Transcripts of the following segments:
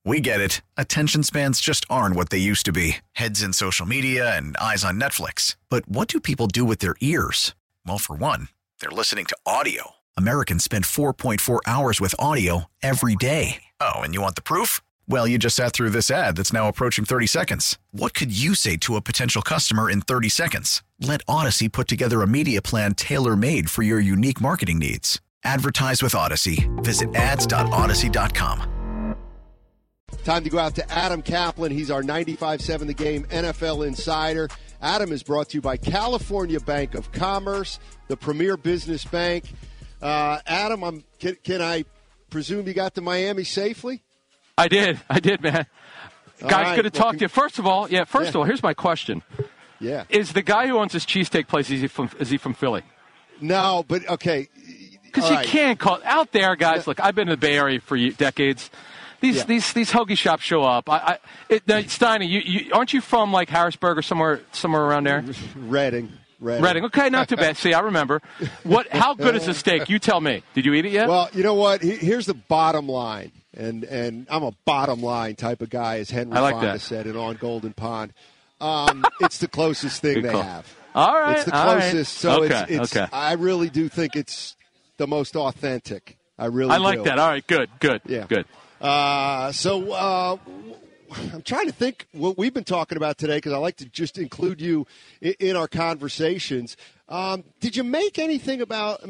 We get it. Attention spans just aren't what they used to be. Heads in social media and eyes on Netflix. But what do people do with their ears? Well, for one, they're listening to audio. Americans spend 4.4 hours with audio every day. Oh, and you want the proof? Well, you just sat through this ad that's now approaching 30 seconds. What could you say to a potential customer in 30 seconds? Let Odyssey put together a media plan tailor-made for your unique marketing needs. Advertise with Odyssey. Visit ads.odyssey.com. Time to go out to Adam Kaplan. He's our 95.7 The Game NFL insider. Adam is brought to you by California Bank of Commerce, the premier business bank. Adam, can I presume you got to Miami safely? I did, man. Guys, right. Good to talk to you. First of all, here's my question. Yeah. Is the guy who owns this cheesesteak place, is he from Philly? No, but okay. Because you can't call out there, guys. Look, I've been in the Bay Area for decades. These hoagie shops show up. Steiny, you aren't you from like Harrisburg or somewhere around there? Reading. Okay, not too bad. See, I remember. How good is the steak? You tell me. Did you eat it yet? Well, you know what? Here's the bottom line, and I'm a bottom line type of guy, as Henry Fonda said in On Golden Pond. It's the closest thing they have. All right, it's the closest. Right. So it's I really do think it's the most authentic. I like do. that. All right, good. Yeah. Good. So I'm trying to think what we've been talking about today, because I like to just include you in our conversations. Did you make anything out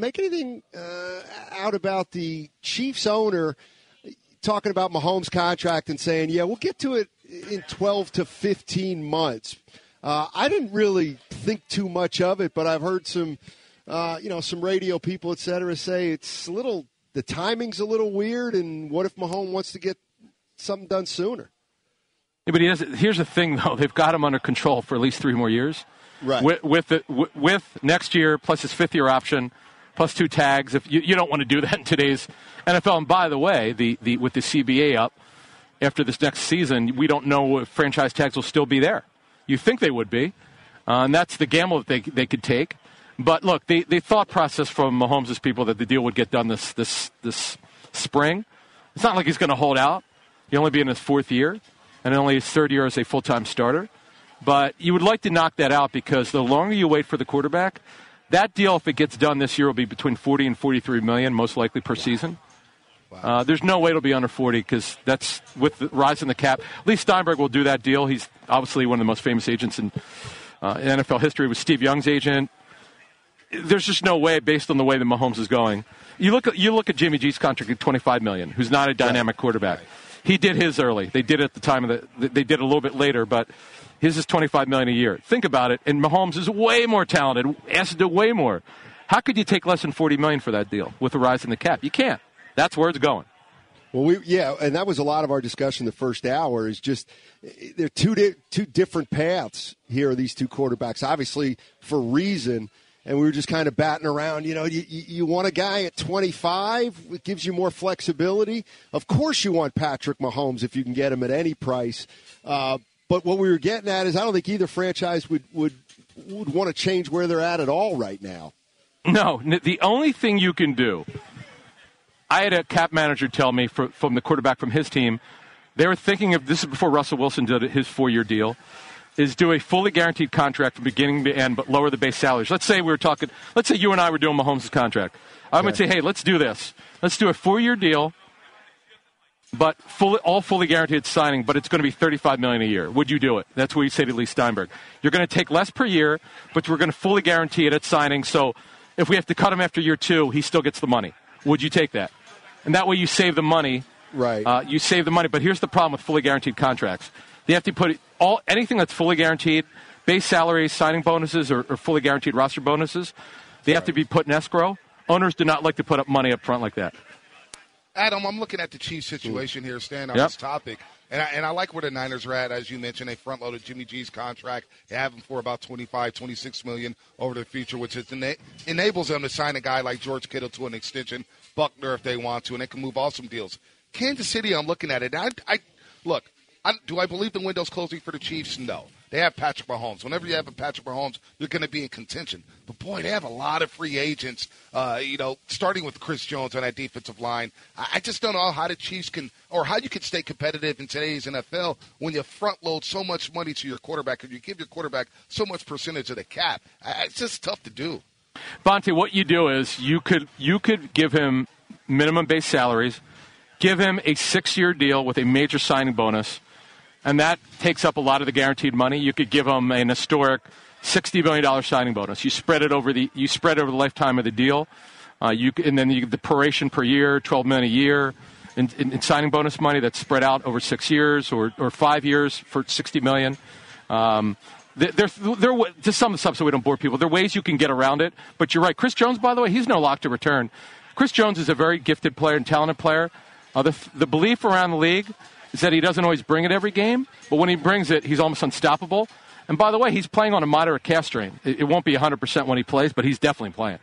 about the Chiefs owner talking about Mahomes' contract and saying, we'll get to it in 12 to 15 months? I didn't really think too much of it, but I've heard some radio people, et cetera, say the timing's a little weird, and what if Mahomes wants to get something done sooner? Yeah, but here's the thing, though. They've got him under control for at least 3 more years. Right. With next year, plus his 5th-year option, plus 2 tags. If you don't want to do that in today's NFL. And by the way, with the CBA up after this next season, we don't know if franchise tags will still be there. You think they would be, and that's the gamble that they could take. But look, the thought process from Mahomes' people that the deal would get done this spring. It's not like he's going to hold out. He'll only be in his 4th year, and only his 3rd year as a full-time starter. But you would like to knock that out, because the longer you wait for the quarterback, that deal, if it gets done this year, will be between $40 and $43 million, most likely per season. Wow. There's no way it'll be under 40, because that's with the rise in the cap. Lee Steinberg will do that deal. He's obviously one of the most famous agents in NFL history. Was Steve Young's agent. There's just no way, based on the way that Mahomes is going. You look at Jimmy G's contract at $25 million, who's not a dynamic quarterback. Right. He did his early. They did it at the time they did it a little bit later, but his is $25 million a year. Think about it, and Mahomes is way more talented, has to do way more. How could you take less than $40 million for that deal with the rise in the cap? You can't. That's where it's going. Well, and that was a lot of our discussion the first hour, is just there are two different paths here, these two quarterbacks, obviously for reason. And we were just kind of batting around. You want a guy at 25, it gives you more flexibility. Of course you want Patrick Mahomes if you can get him at any price. But what we were getting at is I don't think either franchise would want to change where they're at all right now. No, the only thing you can do, I had a cap manager tell me from the quarterback from his team, they were thinking of, this is before Russell Wilson did his 4-year deal, is do a fully guaranteed contract from beginning to end, but lower the base salaries. Let's say you and I were doing Mahomes' contract. I would say, hey, let's do this. Let's do a 4-year deal, but all fully guaranteed signing, but it's going to be $35 million a year. Would you do it? That's what you say to Lee Steinberg. You're going to take less per year, but we're going to fully guarantee it at signing, so if we have to cut him after year 2, he still gets the money. Would you take that? And that way you save the money. Right. You save the money, but here's the problem with fully guaranteed contracts. They have to put anything that's fully guaranteed, base salaries, signing bonuses, or fully guaranteed roster bonuses, they have to be put in escrow. Owners do not like to put up money up front like that. Adam, I'm looking at the Chiefs situation here, staying on this topic. And I like where the Niners are at. As you mentioned, they front-loaded Jimmy G's contract. They have him for about $25, $26 million over the future, which enables them to sign a guy like George Kittle to an extension, Buckner if they want to, and they can move awesome deals. Kansas City, I'm looking at it. Do I believe the window's closing for the Chiefs? No. They have Patrick Mahomes. Whenever you have a Patrick Mahomes, you're going to be in contention. But, boy, they have a lot of free agents, starting with Chris Jones on that defensive line. I just don't know how the Chiefs can – or how you can stay competitive in today's NFL when you front-load so much money to your quarterback and you give your quarterback so much percentage of the cap. It's just tough to do. Bonte, what you do is you could give him minimum base salaries, give him a 6-year deal with a major signing bonus, and that takes up a lot of the guaranteed money. You could give him an historic $60 million signing bonus. You spread it over the lifetime of the deal, and then you get the proration per year, $12 million a year in signing bonus money that's spread out over 6 years or 5 years for $60 million. There, to some stuff so we don't bore people, there are ways you can get around it. But you're right. Chris Jones, by the way, he's no lock to return. Chris Jones is a very gifted player and talented player. The belief around the league is that he doesn't always bring it every game, but when he brings it, he's almost unstoppable. And by the way, he's playing on a moderate calf strain. It won't be 100% when he plays, but he's definitely playing.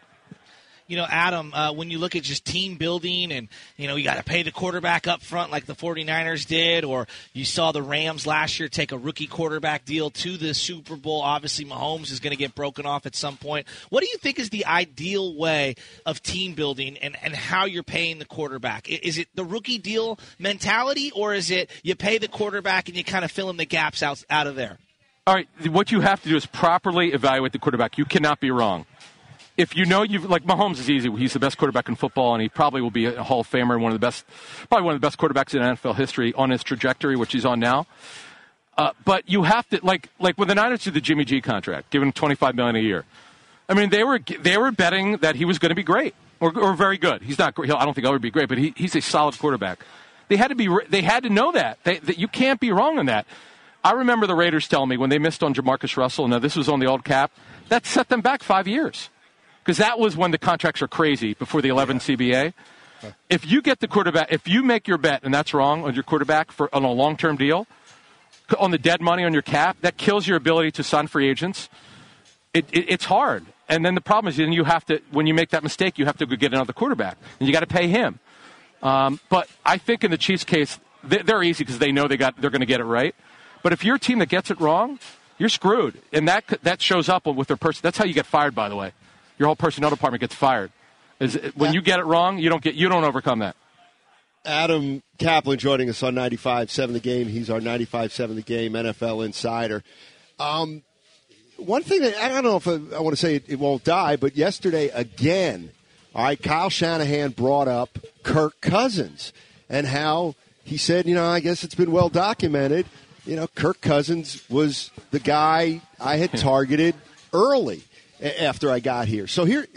Adam, when you look at just team building and, you got to pay the quarterback up front like the 49ers did, or you saw the Rams last year take a rookie quarterback deal to the Super Bowl. Obviously, Mahomes is going to get broken off at some point. What do you think is the ideal way of team building and how you're paying the quarterback? Is it the rookie deal mentality, or is it you pay the quarterback and you kind of fill in the gaps out of there? All right, what you have to do is properly evaluate the quarterback. You cannot be wrong. If you know Mahomes is easy. He's the best quarterback in football, and he probably will be a Hall of Famer and probably one of the best quarterbacks in NFL history on his trajectory, which he's on now. But you have to like when the Niners did the Jimmy G contract, giving him $25 million a year. I mean, they were betting that he was going to be great or very good. He's not great. I don't think he'll ever be great, but he's a solid quarterback. They had to know that you can't be wrong on that. I remember the Raiders telling me when they missed on Jamarcus Russell. Now this was on the old cap. That set them back 5 years. Because that was when the contracts are crazy, before the 11 CBA. If you get the quarterback, if you make your bet and that's wrong on your quarterback on a long-term deal, on the dead money on your cap, that kills your ability to sign free agents. It's hard. And then the problem is then you have to, when you make that mistake, you have to go get another quarterback. And you got to pay him. But I think in the Chiefs' case, they're easy because they know they're going to get it right. But if you're a team that gets it wrong, you're screwed. And that shows up with their person. That's how you get fired, by the way. Your whole personnel department gets fired. When you get it wrong, you don't overcome that. Adam Kaplan joining us on 95.7 The Game. He's our 95.7 The Game NFL insider. One thing that I don't know if I want to say it won't die, but yesterday again, all right, Kyle Shanahan brought up Kirk Cousins and how he said, I guess it's been well documented. Kirk Cousins was the guy I had targeted early after I got here. So here's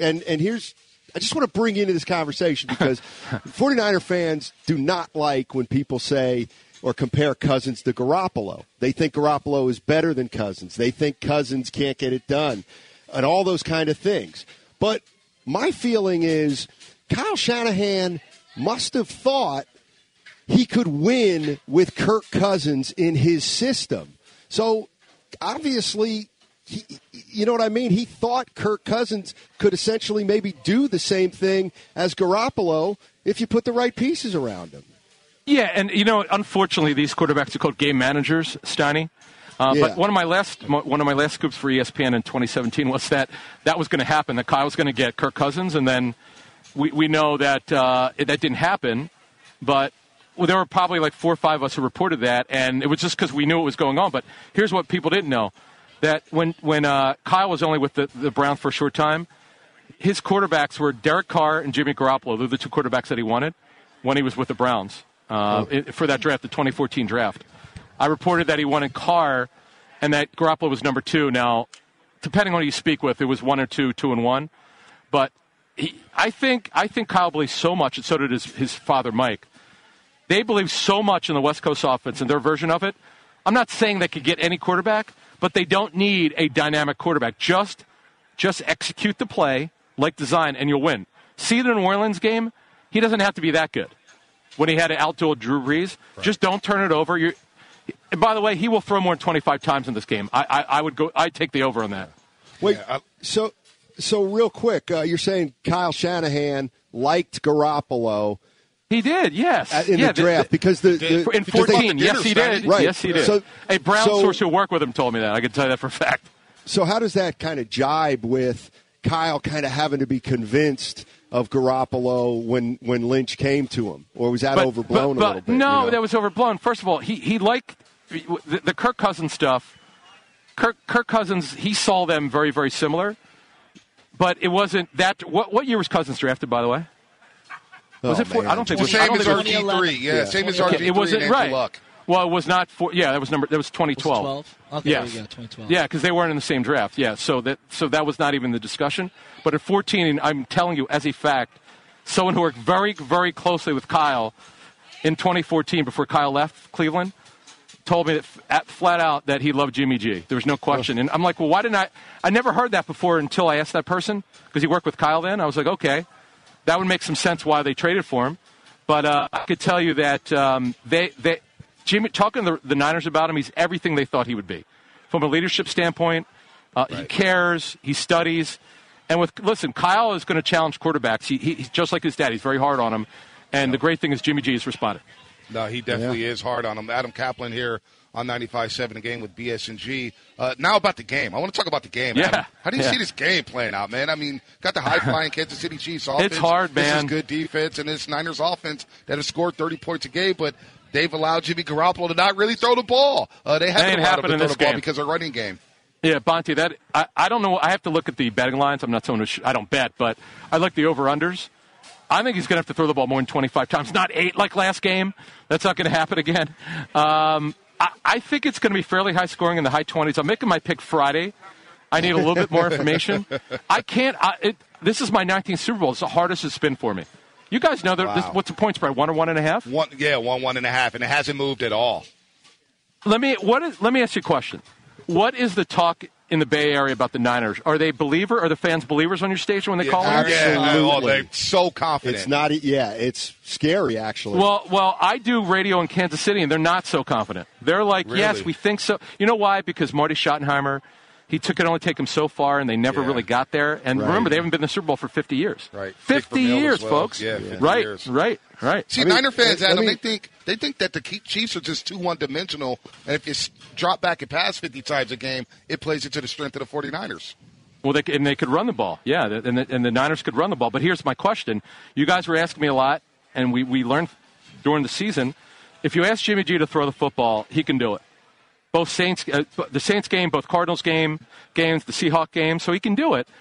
I just want to bring you into this conversation because 49er fans do not like when people say or compare Cousins to Garoppolo. They think Garoppolo is better than Cousins. They think Cousins can't get it done and all those kind of things. But my feeling is Kyle Shanahan must have thought he could win with Kirk Cousins in his system. So obviously, you know what I mean? He thought Kirk Cousins could essentially maybe do the same thing as Garoppolo if you put the right pieces around him. Yeah, and unfortunately, these quarterbacks are called game managers, Steiny. But one of my last scoops for ESPN in 2017 was that was going to happen. That Kyle was going to get Kirk Cousins, and then we know that that didn't happen. But there were probably like 4 or 5 of us who reported that, and it was just because we knew what was going on. But here's what people didn't know. That when Kyle was only with the Browns for a short time, his quarterbacks were Derek Carr and Jimmy Garoppolo. They're the two quarterbacks that he wanted when he was with the Browns for that draft, the 2014 draft. I reported that he wanted Carr and that Garoppolo was number 2. Now, depending on who you speak with, it was 1 or 2, 2 and 1. But I think Kyle believes so much, and so did his father, Mike. They believe so much in the West Coast offense and their version of it. I'm not saying they could get any quarterback, but they don't need a dynamic quarterback. Just execute the play like design, and you'll win. See the New Orleans game? He doesn't have to be that good. When he had to outduel Drew Brees, just don't turn it over. And by the way, he will throw more than 25 times in this game. I'd take the over on that. Wait, so real quick, you're saying Kyle Shanahan liked Garoppolo, He did, yes. In the draft, because in 14, yes, he did. Right. Yes, he did. So, a Brown source who worked with him told me that. I can tell you that for a fact. So how does that kind of jibe with Kyle kind of having to be convinced of Garoppolo when Lynch came to him? Or was that overblown a little bit? No, that was overblown. First of all, he liked the Kirk Cousins stuff. Kirk Cousins, he saw them very, very similar. But it wasn't that. What year was Cousins drafted, by the way? Was it? I don't think it was. Same as RG3. Yeah, same as RG3. It wasn't right. Luck. Well, it was not. That was 2012. Was it 12? Okay, yes. 2012. Yeah, because they weren't in the same draft. Yeah, so that was not even the discussion. But at 14, I'm telling you, as a fact, someone who worked very, very closely with Kyle in 2014 before Kyle left Cleveland told me that flat out that he loved Jimmy G. There was no question. And I'm like, well, why didn't I never heard that before until I asked that person, because he worked with Kyle then. I was like, okay, that would make some sense why they traded for him. But I could tell you that Jimmy, talking to the Niners about him, he's everything they thought he would be. From a leadership standpoint, he cares, he studies. And listen, Kyle is going to challenge quarterbacks. He's just like his dad. He's very hard on him. And the great thing is Jimmy G has responded. No, he definitely is hard on him. Adam Kaplan here on 95.7 A Game with BS&G. Now about the game. I want to talk about the game. Yeah. Adam, how do you see this game playing out, man? I mean, got the high-flying Kansas City Chiefs offense. It's hard, man. This is good defense, and this Niners offense that has scored 30 points a game, but they've allowed Jimmy Garoppolo to not really throw the ball. They haven't allowed him to throw the ball because of running game. Yeah, Bonte, I don't know. I have to look at the betting lines. I'm not someone I don't bet, but I like the over-unders. I think he's going to have to throw the ball more than 25 times, not 8 like last game. That's not going to happen again. I think it's going to be fairly high scoring in the high 20s. I'm making my pick Friday. I need a little bit more information. I can't. This is my 19th Super Bowl. It's the hardest it's been for me. You guys know that. What's the point spread? 1 or 1.5? 1.5, and it hasn't moved at all. Let me ask you a question. What is the talk in the Bay Area about the Niners? Are they Are the fans believers on your station when they call them? Absolutely. They're so confident. It's not. Yeah, it's scary actually. Well, I do radio in Kansas City, and they're not so confident. They're like, really? Yes, we think so. You know why? Because Marty Schottenheimer, it only take them so far, and they never really got there. And remember, they haven't been in the Super Bowl for 50 years. Right. 50 years, well. folks. Yeah, 50 years. Right. See, Niner fans, Adam, they think that the Chiefs are just too one-dimensional, and if you drop back and pass 50 times a game, it plays into the strength of the 49ers. Well, they could run the ball. Yeah, and the Niners could run the ball. But here's my question. You guys were asking me a lot, and we learned during the season, if you ask Jimmy G to throw the football, he can do it. Both the Saints game, both Cardinals games, the Seahawks game, so he can do it.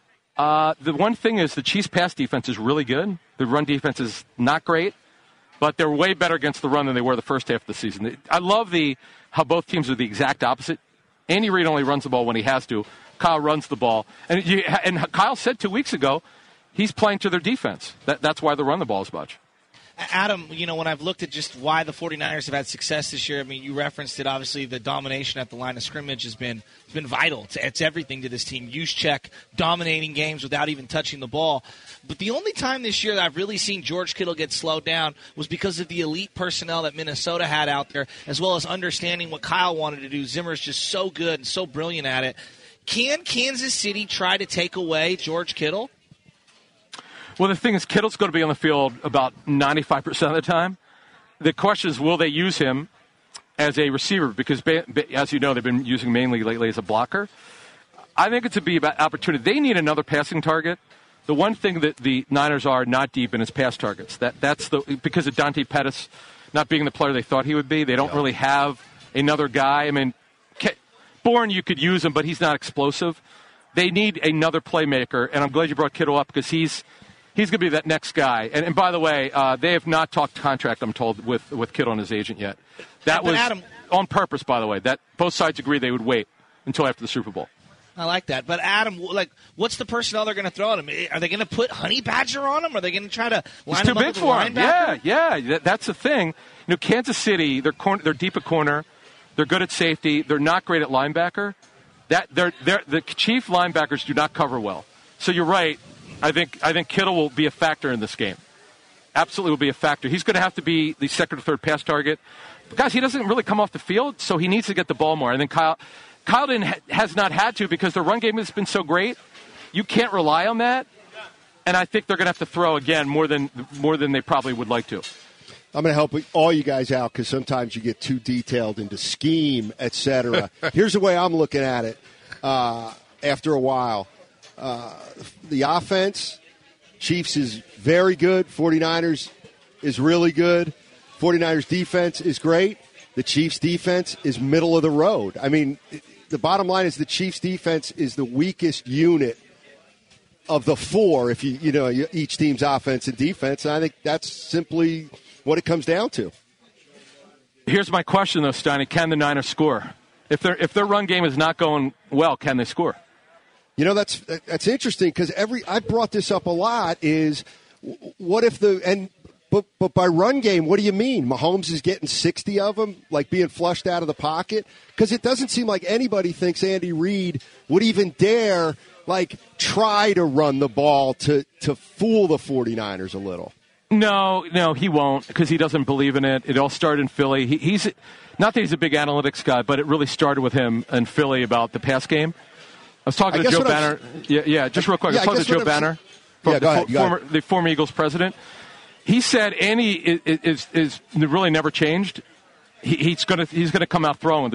The one thing is the Chiefs' pass defense is really good. The run defense is not great, but they're way better against the run than they were the first half of the season. I love how both teams are the exact opposite. Andy Reid only runs the ball when he has to. Kyle runs the ball. And Kyle said 2 weeks ago he's playing to their defense. That's why they run the ball as much. Adam, when I've looked at just why the 49ers have had success this year, I mean, you referenced it, obviously, the domination at the line of scrimmage has been vital. It's everything to this team. Juszczyk dominating games without even touching the ball. But the only time this year that I've really seen George Kittle get slowed down was because of the elite personnel that Minnesota had out there, as well as understanding what Kyle wanted to do. Zimmer's just so good and so brilliant at it. Can Kansas City try to take away George Kittle? Well, the thing is, Kittle's going to be on the field about 95% of the time. The question is, will they use him as a receiver? Because, as you know, they've been using mainly lately as a blocker. I think it's a be about opportunity. They need another passing target. The one thing that the Niners are not deep in is pass targets. That's because of Dante Pettis not being the player they thought he would be. They don't really have another guy. I mean, Bourne, you could use him, but he's not explosive. They need another playmaker, and I'm glad you brought Kittle up because he's going to be that next guy. And by the way, they have not talked contract, I'm told, with Kittle and his agent yet. That was Adam, on purpose, by the way. That both sides agree they would wait until after the Super Bowl. I like that. But, Adam, what's the personnel they're going to throw at him? Are they going to put Honey Badger on him? Are they going to try to line him up with a linebacker? Yeah. That's the thing. Kansas City, they're deep at corner. They're good at safety. They're not great at linebacker. The chief linebackers do not cover well. So you're right. I think Kittle will be a factor in this game. Absolutely will be a factor. He's going to have to be the second or third pass target. But guys, he doesn't really come off the field, so he needs to get the ball more. I think Kyle has not had to because the run game has been so great. You can't rely on that. and I think they're going to have to throw again more than they probably would like to. I'm going to help all you guys out because sometimes you get too detailed into scheme, etc. Here's the way I'm looking at it after a while. The offense, Chiefs is very good. 49ers is really good. 49ers defense is great. The Chiefs defense is middle of the road. I mean, the bottom line is the Chiefs defense is the weakest unit of the four, if you know each team's offense and defense. And I think that's simply what it comes down to. Here's my question, though, Steiny. Can the Niners score? If their run game is not going well, can they score? You know, that's interesting because I brought this up a lot. Is what if but by run game, what do you mean? Mahomes is getting 60 of them, like being flushed out of the pocket? Because it doesn't seem like anybody thinks Andy Reid would even dare try to run the ball to fool the 49ers a little. No, he won't because he doesn't believe in it. It all started in Philly. He's not that he's a big analytics guy, but it really started with him in Philly about the pass game. I was talking to Joe Banner. Just real quick. I was talking to Joe Banner, the former Eagles president. He said Andy is really never changed. He's going to come out throwing.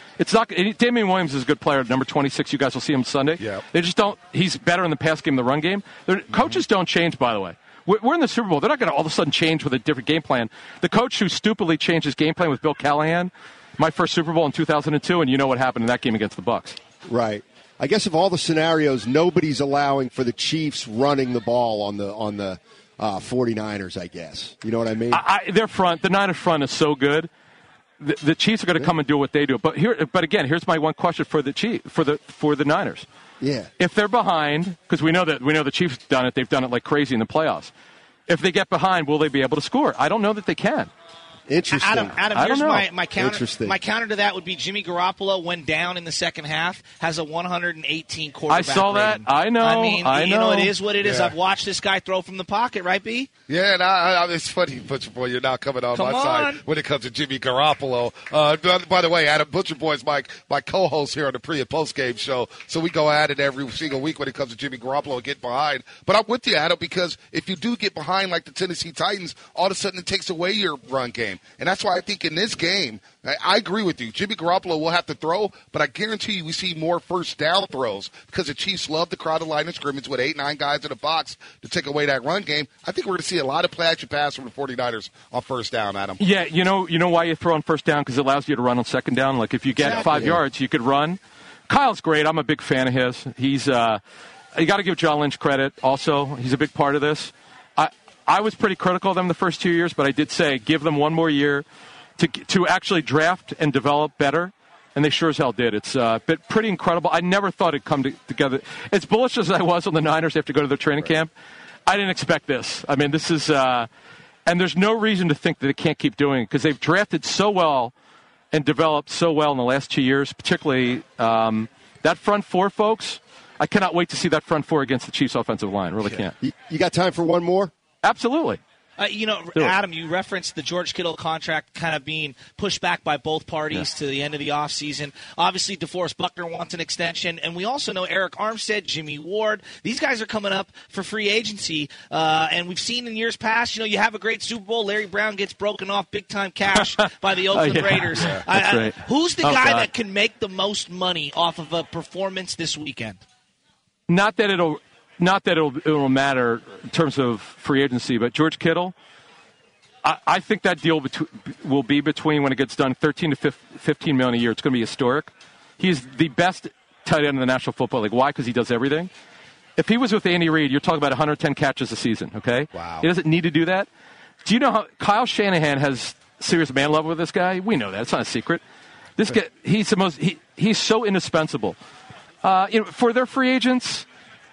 Damian Williams is a good player, number 26. You guys will see him Sunday. Yeah. They just don't. He's better in the pass game than the run game. Coaches don't change, by the way. We're in the Super Bowl. They're not going to all of a sudden change with a different game plan. The coach who stupidly changed his game plan was Bill Callahan, my first Super Bowl in 2002, and you know what happened in that game against the Bucs. Right. I guess of all the scenarios, nobody's allowing for the Chiefs running the ball on the 49ers, I guess. You know what I mean? The Niners front is so good. The Chiefs are going to come and do what they do. But again, here's my one question for the for the Niners. Yeah. If they're behind, because we know the Chiefs have done it. They've done it like crazy in the playoffs. If they get behind, will they be able to score? I don't know that they can. Interesting. Adam, here's my counter. Interesting. My counter to that would be Jimmy Garoppolo, when down in the second half, has a 118 quarterback I saw rating. that. I know. It is what it is. I've watched this guy throw from the pocket, right, B? Yeah, and it's funny, Butcher Boy, you're now coming on my side when it comes to Jimmy Garoppolo. By the way, Adam, Butcher Boy is my co-host here on the pre- and post-game show, so we go at it every single week when it comes to Jimmy Garoppolo and get behind. But I'm with you, Adam, because if you do get behind like the Tennessee Titans, all of a sudden it takes away your run game. And that's why I think in this game, I agree with you. Jimmy Garoppolo will have to throw, but I guarantee you we see more first down throws because the Chiefs love to crowd the line of scrimmage with 8-9 guys in the box to take away that run game. I think we're going to see a lot of play-action pass from the 49ers on first down, Adam. Yeah, you know why you throw on first down? Because it allows you to run on second down. Like if you get 5 yards, you could run. Kyle's great. I'm a big fan of his. He's you got to give John Lynch credit also. He's a big part of this. I was pretty critical of them the first 2 years, but I did say give them one more year to actually draft and develop better, and they sure as hell did. It's been pretty incredible. I never thought it'd come together. As bullish as I was on the Niners after go to their training camp, I didn't expect this. I mean, this is and there's no reason to think that they can't keep doing it because they've drafted so well and developed so well in the last 2 years, particularly that front four, folks. I cannot wait to see that front four against the Chiefs' offensive line. Really can't. You got time for one more? Absolutely. Adam, you referenced the George Kittle contract kind of being pushed back by both parties to the end of the offseason. Obviously, DeForest Buckner wants an extension, and we also know Eric Armstead, Jimmy Ward. These guys are coming up for free agency, and we've seen in years past, you have a great Super Bowl. Larry Brown gets broken off big-time cash by the Oakland Raiders. That's right. Who's the guy that can make the most money off of a performance this weekend? Not that it'll matter in terms of free agency, but George Kittle, I think that deal will be between, when it gets done, $13 to $15 million a year. It's going to be historic. He's the best tight end in the National Football League. Why? Because he does everything. If he was with Andy Reid, you're talking about 110 catches a season, okay? Wow. He doesn't need to do that. Do you know how Kyle Shanahan has serious man love with this guy? We know that. It's not a secret. This guy, he's so indispensable. For their free agents,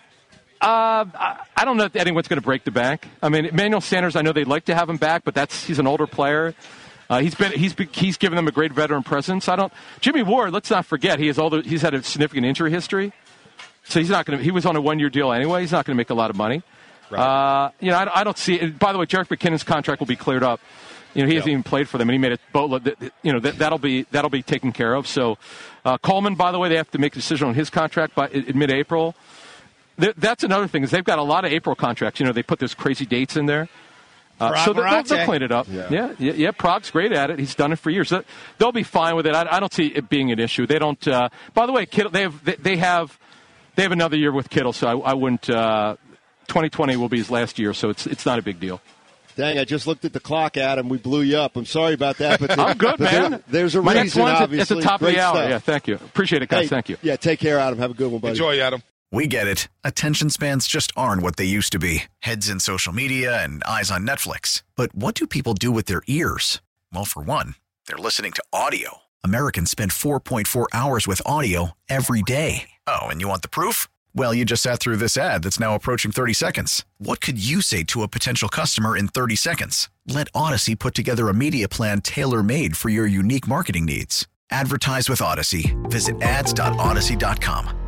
I don't know if anyone's going to break the bank. I mean, Emmanuel Sanders, I know they'd like to have him back, but he's an older player. He's given them a great veteran presence. Jimmy Ward, let's not forget, he's had a significant injury history, so he's not going to. He was on a 1-year deal anyway. He's not going to make a lot of money. Right. I don't see it. By the way, Jerick McKinnon's contract will be cleared up. He hasn't even played for them, and he made a boatload. That'll be taken care of. So Coleman, by the way, they have to make a decision on his contract in mid-April. That's another thing is they've got a lot of April contracts. They put those crazy dates in there. So they'll clean it up. Yeah. Prague's great at it. He's done it for years. They'll be fine with it. I don't see it being an issue. They don't. By the way, Kittle, they have another year with Kittle, so I wouldn't. 2020 will be his last year, so it's not a big deal. Dang, I just looked at the clock, Adam. We blew you up. I'm sorry about that. But I'm good, man. There's a My reason, next one's obviously. at the top Great of the hour. stuff. Yeah, thank you. Appreciate it, guys. Hey, thank you. Yeah, take care, Adam. Have a good one, buddy. Enjoy, Adam. We get it. Attention spans just aren't what they used to be. Heads in social media and eyes on Netflix. But what do people do with their ears? Well, for one, they're listening to audio. Americans spend 4.4 hours with audio every day. Oh, and you want the proof? Well, you just sat through this ad that's now approaching 30 seconds. What could you say to a potential customer in 30 seconds? Let Odyssey put together a media plan tailor-made for your unique marketing needs. Advertise with Odyssey. Visit ads.odyssey.com.